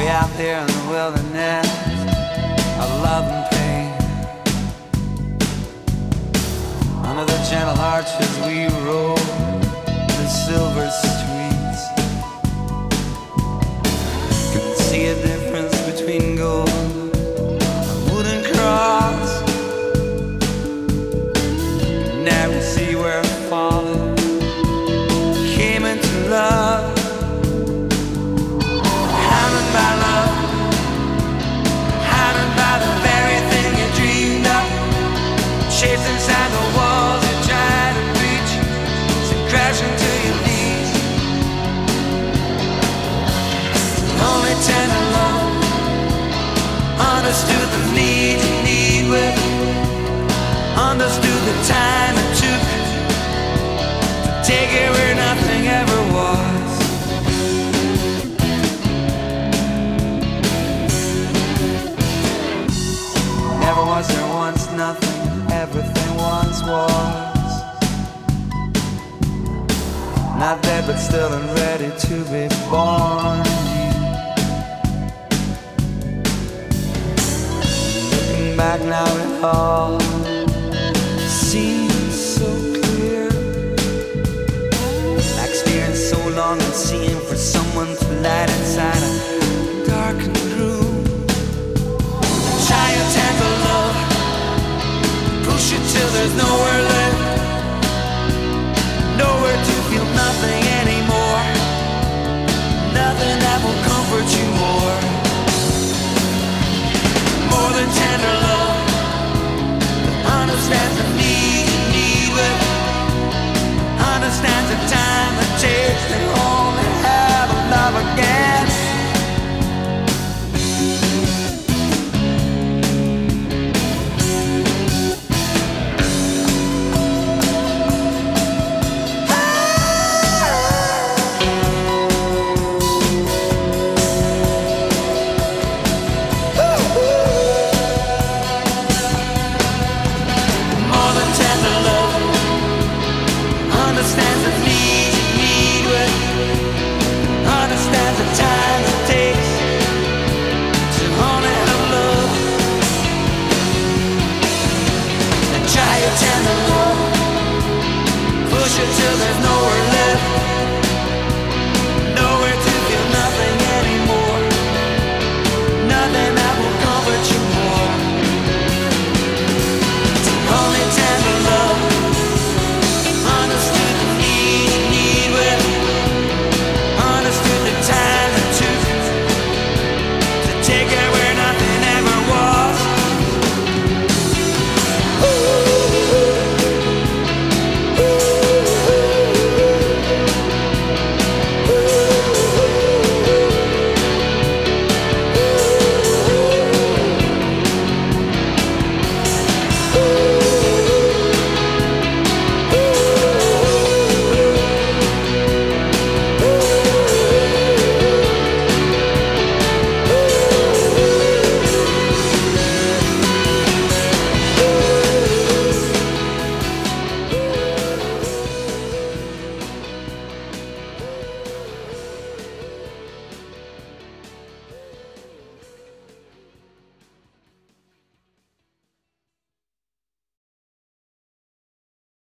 Way out there in the wilderness of love and pain. Under the gentle arches we rode the silver streets. Couldn't see a difference between gold and wooden cross. Could never see where it fallen came into love. Hammered by love, hammered by the very thing you dreamed of. Shapes inside the walls you try to reach, so crashing to your knees. Only tender love understood the need you need with, understood the time it took to take it where nothing ever was. Never was there once nothing, everything once was. Not dead but still and ready to be born. Looking back now it all seems so clear. Like staring so long and seeing for someone to light inside a darkened room. Try your tender love, push it till there's nowhere left.